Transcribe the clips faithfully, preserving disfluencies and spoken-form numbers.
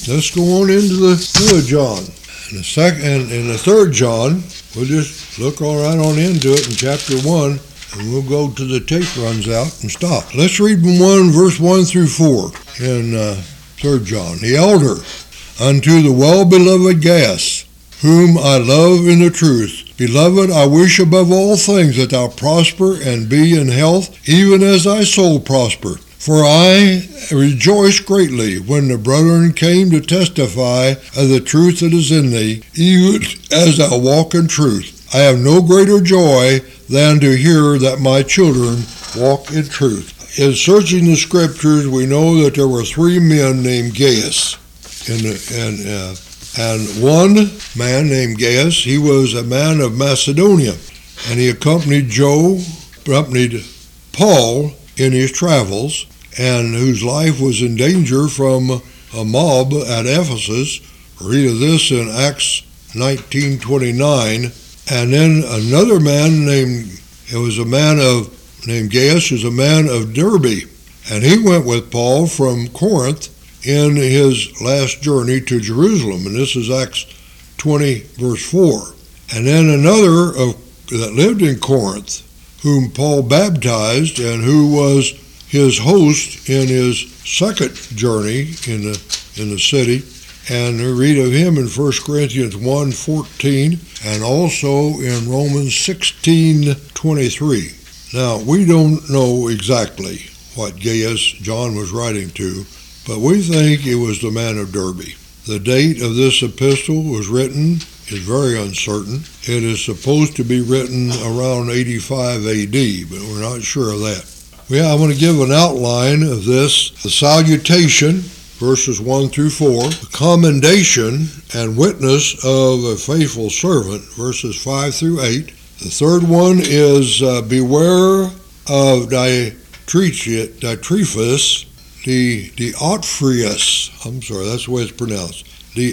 let's go on into the third John. In the second, in the third John, we'll just look all right on into it in chapter one, and we'll go to the tape runs out and stop. Let's read from one, verse one through four in uh, third John. The elder unto the well-beloved Gaius, whom I love in the truth. Beloved, I wish above all things that thou prosper and be in health, even as thy soul prosper. For I rejoiced greatly when the brethren came to testify of the truth that is in thee, even as thou walk in truth. I have no greater joy than to hear that my children walk in truth. In searching the scriptures, we know that there were three men named Gaius. And, and, uh, and one man named Gaius, he was a man of Macedonia, and he accompanied Joe, accompanied Paul in his travels, and whose life was in danger from a mob at Ephesus. Read of this in Acts nineteen twenty-nine. And then another man named, it was a man of, named Gaius, was a man of Derbe. And he went with Paul from Corinth in his last journey to Jerusalem. And this is Acts twenty, verse four. And then another of, that lived in Corinth, whom Paul baptized and who was his host in his second journey in the in the city, and we read of him in First Corinthians one fourteen and also in Romans sixteen twenty-three. Now, we don't know exactly what Gaius John was writing to, but we think it was the man of Derbe. The date of this epistle was written is very uncertain. It is supposed to be written around eighty-five A D, but we're not sure of that. Yeah, I want to give an outline of this. The salutation, verses one through four. The commendation and witness of a faithful servant, verses five through eight. The third one is uh, beware of Diotrephes, the Diotrephes. I'm sorry, that's the way it's pronounced.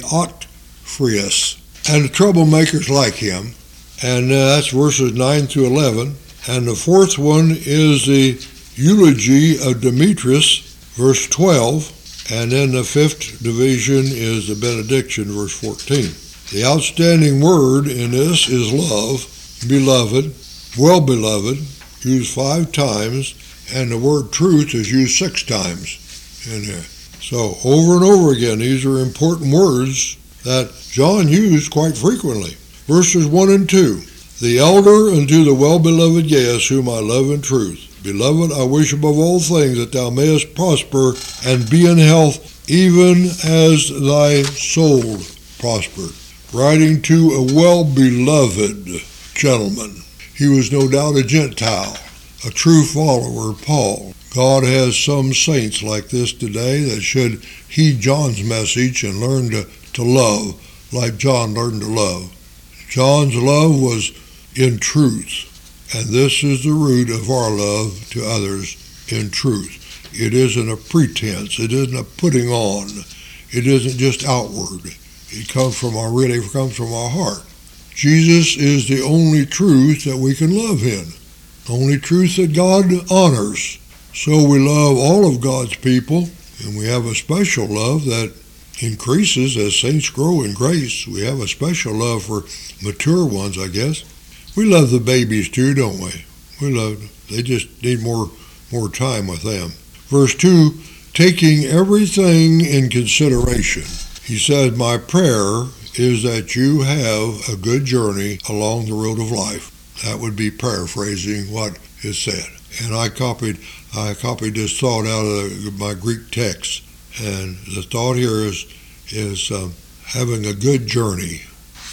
Diotrephes. And the troublemakers like him. And uh, that's verses nine through eleven. And the fourth one is the eulogy of Demetrius, verse twelve, and then the fifth division is the benediction, verse fourteen. The outstanding word in this is love, beloved, well-beloved, used five times, and the word truth is used six times in here. So over and over again, these are important words that John used quite frequently. Verses one and two. The elder unto the well-beloved Gaius, whom I love in truth. Beloved, I wish above all things that thou mayest prosper and be in health, even as thy soul prospered. Writing to a well-beloved gentleman. He was no doubt a Gentile, a true follower of Paul. God has some saints like this today that should heed John's message and learn to, to love like John learned to love. John's love was in truth. And this is the root of our love to others in truth. It isn't a pretense. It isn't a putting on. It isn't just outward. It comes from our really comes from our heart. Jesus is the only truth that we can love in. Only truth that God honors. So we love all of God's people, and we have a special love that increases as saints grow in grace. We have a special love for mature ones, I guess. We love the babies too, don't we? We love them. They just need more more time with them. Verse two, taking everything in consideration. He said, my prayer is that you have a good journey along the road of life. That would be paraphrasing what is said. And I copied I copied this thought out of my Greek text. And the thought here is, is um, having a good journey.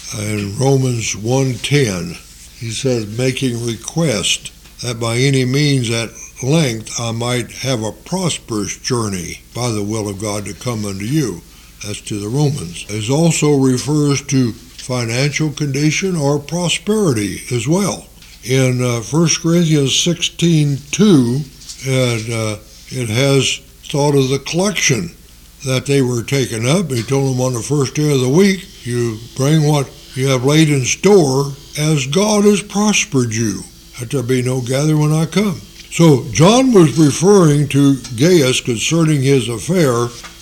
In Romans one ten, he says, making request that by any means at length I might have a prosperous journey by the will of God to come unto you. That's to the Romans. It also refers to financial condition or prosperity as well. In uh, First Corinthians sixteen two, and, uh, it has thought of the collection that they were taken up. He told them on the first day of the week, you bring what you have laid in store as God has prospered you, that there be no gather when I come. So John was referring to Gaius concerning his affair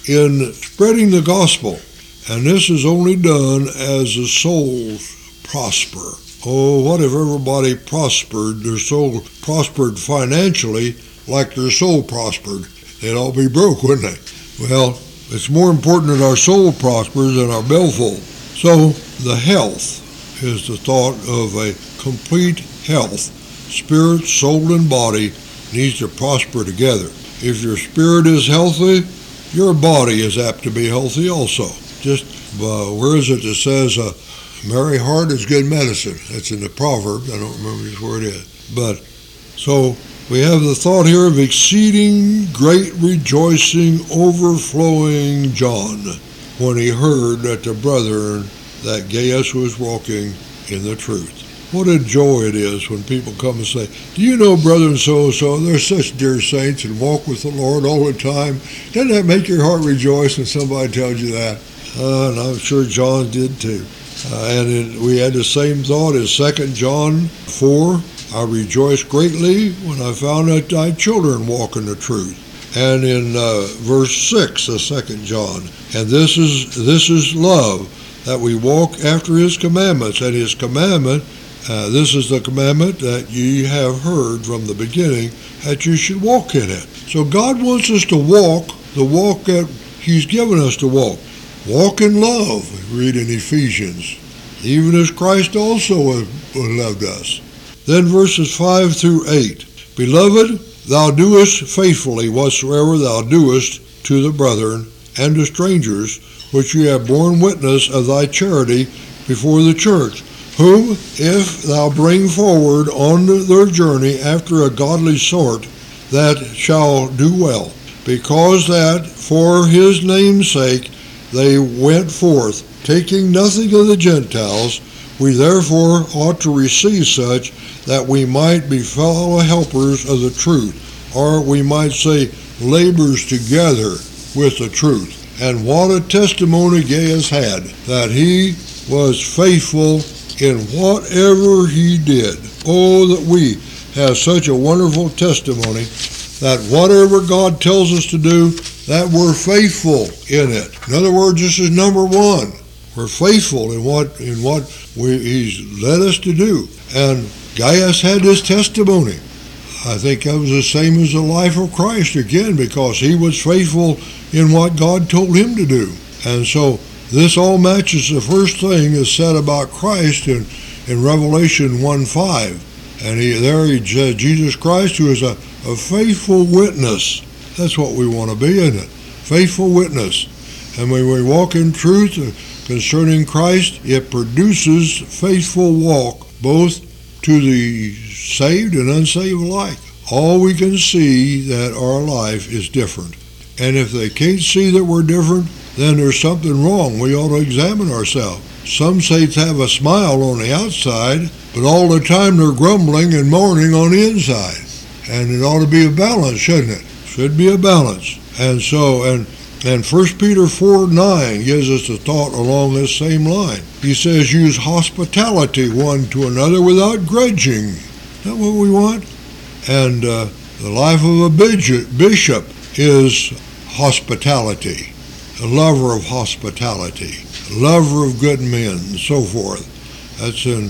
in spreading the gospel. And this is only done as the souls prosper. Oh, what if everybody prospered, their soul prospered financially like their soul prospered? They'd all be broke, wouldn't they? Well, it's more important that our soul prospers than our billfold. So the health is the thought of a complete health. Spirit, soul, and body needs to prosper together. If your spirit is healthy, your body is apt to be healthy also. Just, uh, where is it that says, uh, merry heart is good medicine? That's in the Proverbs. I don't remember just where it is. But, so, we have the thought here of exceeding great rejoicing, overflowing John, when he heard that the brethren, that Gaius was walking in the truth. What a joy it is when people come and say, do you know brother and so-and-so, they're such dear saints and walk with the Lord all the time. Doesn't that make your heart rejoice when somebody tells you that? Uh, and I'm sure John did too. Uh, and it, we had the same thought in Second John four. I rejoiced greatly when I found that thy children walk in the truth. And in uh, verse six of Second John, and this is this is love, that we walk after his commandments. And his commandment, uh, this is the commandment that ye have heard from the beginning, that you should walk in it. So God wants us to walk the walk that he's given us to walk. Walk in love, we read in Ephesians, even as Christ also loved us. Then verses five through eight. Beloved, thou doest faithfully whatsoever thou doest to the brethren and to strangers, which ye have borne witness of thy charity before the church, whom, if thou bring forward on their journey after a godly sort, that shall do well, because that for his name's sake they went forth, taking nothing of the Gentiles. We therefore ought to receive such, that we might be fellow helpers of the truth, or we might say labors together with the truth. And what a testimony Gaius had, that he was faithful in whatever he did. Oh, that we have such a wonderful testimony, that whatever God tells us to do, that we're faithful in it. In other words, this is number one. We're faithful in what in what we, he's led us to do. And Gaius had his testimony. I think that was the same as the life of Christ again, because he was faithful in what God told him to do. And so this all matches the first thing is said about Christ in, in Revelation one five. And he, there he said, Jesus Christ, who is a, a faithful witness. That's what we want to be, isn't it? Faithful witness. And when we walk in truth concerning Christ, it produces faithful walk, both to the saved and unsaved alike. All we can see that our life is different. And if they can't see that we're different, then there's something wrong. We ought to examine ourselves. Some saints have a smile on the outside, but all the time they're grumbling and mourning on the inside. And it ought to be a balance, shouldn't it? Should be a balance. And so, and and First Peter four nine gives us a thought along this same line. He says, use hospitality one to another without grudging. Is that what we want? And uh, the life of a bishop is hospitality, a lover of hospitality, a lover of good men, and so forth. That's in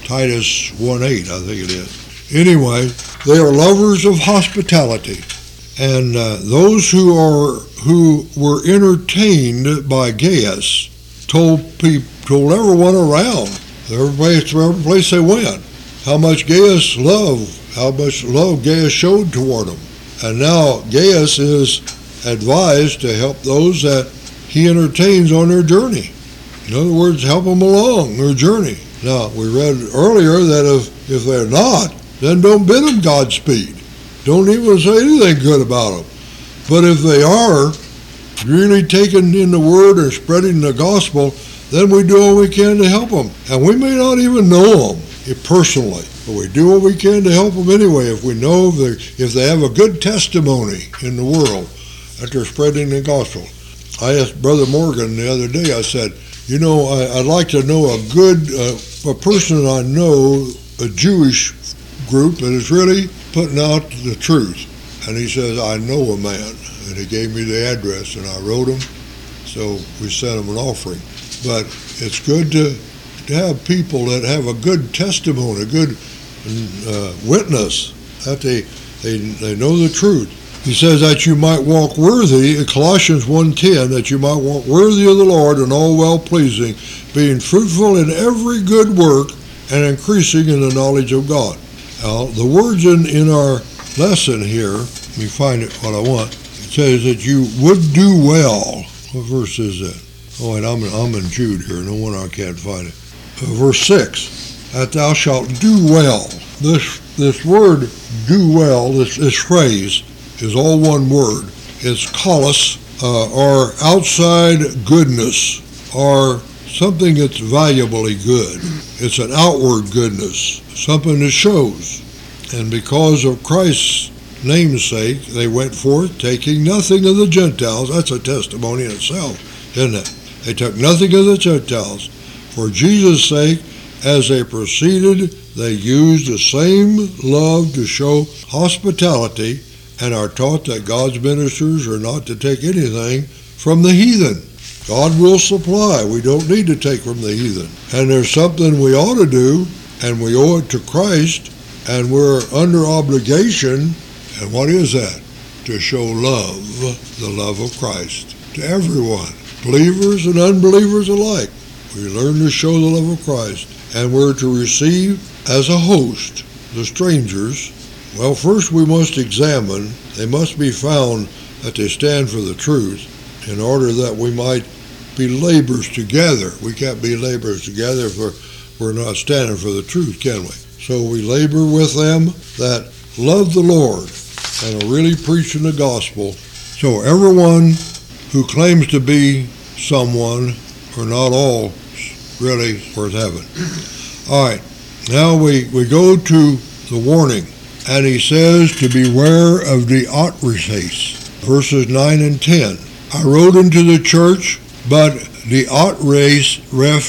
Titus one eight, I think it is. Anyway, they are lovers of hospitality. And uh, those who are who were entertained by Gaius told people, told everyone around, every place, every place they went, how much Gaius loved, how much love Gaius showed toward them. And now Gaius is advised to help those that he entertains on their journey. In other words, help them along their journey. Now, we read earlier that if, if they're not, then don't bid them Godspeed. Don't even say anything good about them. But if they are really taking in the word and spreading the gospel, then we do all we can to help them. And we may not even know them personally, but we do what we can to help them anyway if we know that if they have a good testimony in the world that they're spreading the gospel. I asked Brother Morgan the other day, I said, you know, I, I'd like to know a good, uh, a person I know, a Jewish group that is really putting out the truth. And he says, I know a man. And he gave me the address, and I wrote him. So we sent him an offering. But it's good to, to have people that have a good testimony, a good uh, witness, that they, they, they know the truth. He says that you might walk worthy, Colossians one ten, that you might walk worthy of the Lord and all well-pleasing, being fruitful in every good work and increasing in the knowledge of God. Now, the words in, in our lesson here, let me find it what I want. It says that you would do well. What verse is that? Oh, wait, I'm in, I'm in Jude here. No wonder I can't find it. Uh, verse six, that thou shalt do well. This this word, do well, this, this phrase, is all one word. It's kalos, uh, or outside goodness, or something that's valuably good. It's an outward goodness, something that shows. And because of Christ's namesake, they went forth taking nothing of the Gentiles. That's a testimony in itself, isn't it? They took nothing of the Gentiles. For Jesus' sake, as they proceeded, they used the same love to show hospitality, and are taught that God's ministers are not to take anything from the heathen. God will supply. We don't need to take from the heathen. And there's something we ought to do, and we owe it to Christ, and we're under obligation. And what is that? To show love, the love of Christ, to everyone, believers and unbelievers alike. We learn to show the love of Christ, and we're to receive as a host the strangers. Well, first we must examine. They must be found that they stand for the truth, in order that we might be laborers together. We can't be laborers together if we're, we're not standing for the truth, can we? So we labor with them that love the Lord and are really preaching the gospel. So everyone who claims to be someone, or not all, really worth having. All right, now we, we go to the warning. And he says to beware of Diotrephes, verses nine and ten. I wrote into the church, but Diotrephes,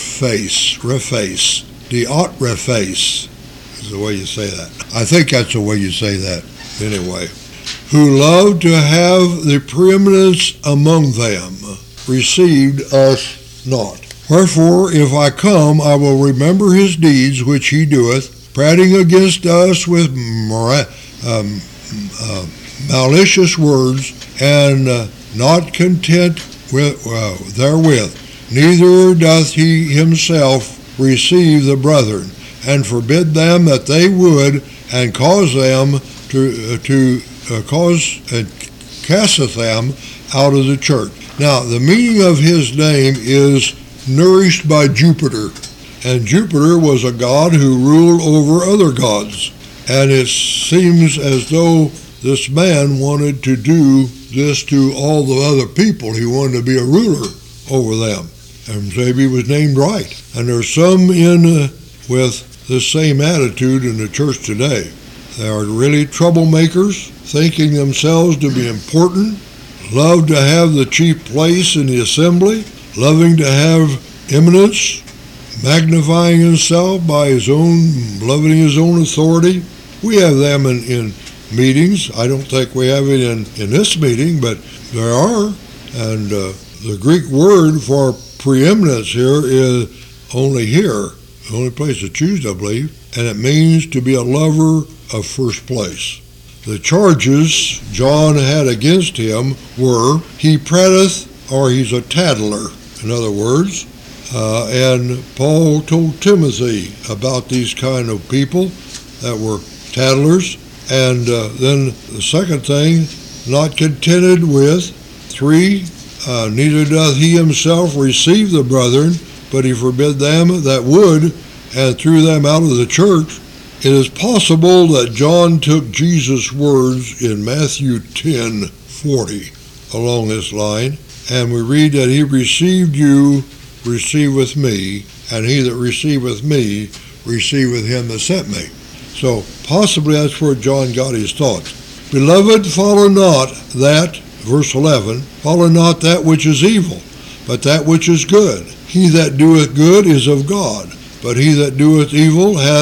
Rephes, Diotrephes is the way you say that. I think that's the way you say that anyway. Who loved to have the preeminence among them, received us not. Wherefore, if I come, I will remember his deeds which he doeth, prating against us with mora- um, uh, malicious words, and uh, not content with uh, therewith, neither doth he himself receive the brethren, and forbid them that they would, and cause them to uh, to uh, cause and uh, casteth them out of the church. Now, the meaning of his name is nourished by Jupiter. And Jupiter was a god who ruled over other gods. And it seems as though this man wanted to do this to all the other people. He wanted to be a ruler over them. And maybe he was named right. And there's some in uh, with the same attitude in the church today. They are really troublemakers, thinking themselves to be important, love to have the chief place in the assembly, loving to have eminence, magnifying himself by his own, loving his own authority. We have them in, in meetings. I don't think we have it in, in this meeting, but there are. And uh, the Greek word for preeminence here is only here, the only place it's used, I believe, and it means to be a lover of first place. The charges John had against him were, he prateth, or he's a tattler, in other words. Uh, and Paul told Timothy about these kind of people that were tattlers. And uh, then the second thing, not contented with. Three, uh, neither doth he himself receive the brethren, but he forbid them that would, and threw them out of the church. It is possible that John took Jesus' words in Matthew ten forty along this line, and we read that he received you, receiveth me, and he that receiveth me, receiveth him that sent me. So possibly that's where John got his thoughts. Beloved, follow not that, verse eleven, follow not that which is evil, but that which is good. He that doeth good is of God, but he that doeth evil hath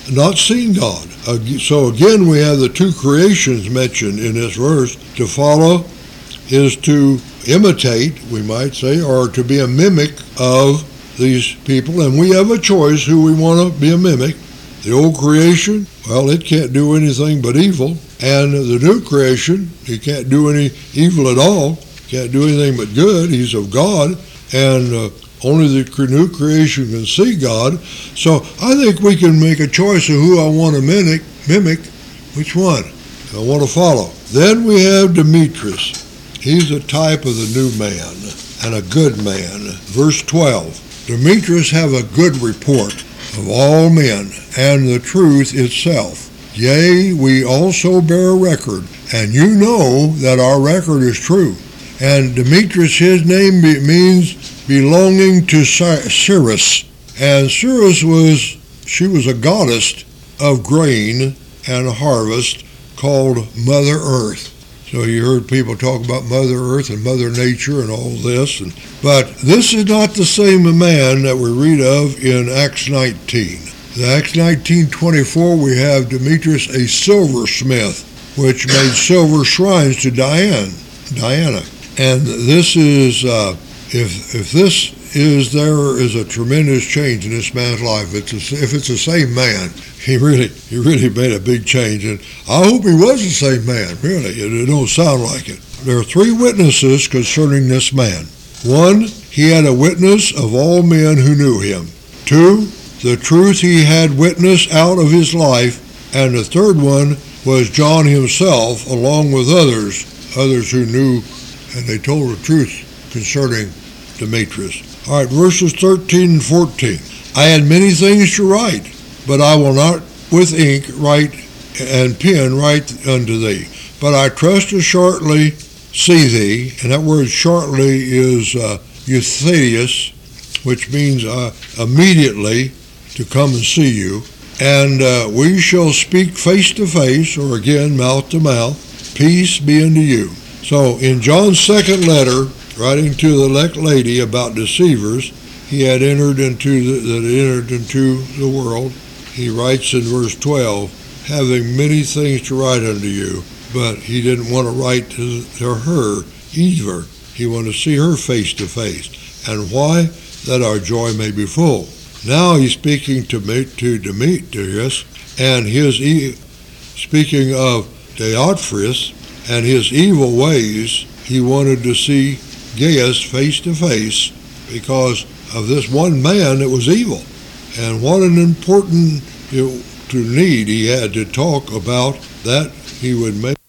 not seen God. So again, we have the two creations mentioned in this verse. To follow is to imitate, we might say, or to be a mimic of these people, and we have a choice who we want to be a mimic. The old creation, well, it can't do anything but evil, and the new creation, he can't do any evil at all, can't do anything but good. He's of God, and uh, only the new creation can see God. So I think we can make a choice of who I want to mimic, mimic, which one I want to follow. Then we have Demetrius. He's a type of the new man and a good man. Verse twelve, Demetrius have a good report of all men, and the truth itself. Yea, we also bear a record, and you know that our record is true. And Demetrius, his name be, means belonging to Ceres. And Ceres was, she was a goddess of grain and harvest called Mother Earth. So you heard people talk about Mother Earth and Mother Nature and all this. And, but this is not the same man that we read of in Acts nineteen. In Acts nineteen twenty-four, we have Demetrius, a silversmith, which made silver shrines to Diana. Diana. And this is, uh, if if this is, there is a tremendous change in this man's life. It's a, if it's the same man, he really he really made a big change. And I hope he was the same man, really. It, it don't sound like it. There are three witnesses concerning this man. One, he had a witness of all men who knew him. Two, the truth he had witnessed out of his life. And the third one was John himself, along with others, others who knew, and they told the truth concerning Demetrius. All right, verses thirteen and fourteen. I had many things to write, but I will not with ink write and pen write unto thee. But I trust to shortly see thee, and that word shortly is uh, euthedius, which means uh, immediately to come and see you. And uh, we shall speak face to face, or again, mouth to mouth. Peace be unto you. So in John's second letter, writing to the elect lady about deceivers, he had entered into the, that entered into the world. He writes in verse twelve, having many things to write unto you, but he didn't want to write to, to her either. He wanted to see her face to face. And why? That our joy may be full. Now he's speaking to to Demetrius, and his e- speaking of Diotrephes and his evil ways. He wanted to see Gaius face to face because of this one man that was evil. And what an important, you know, to need he had to talk about that he would make